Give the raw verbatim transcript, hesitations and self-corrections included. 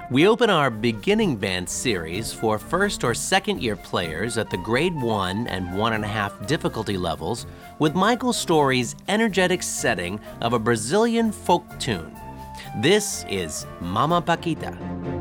We open our beginning band series for first or second year players at the grade one and one and a half difficulty levels with Michael Story's energetic setting of a Brazilian folk tune. This is Mama Paquita.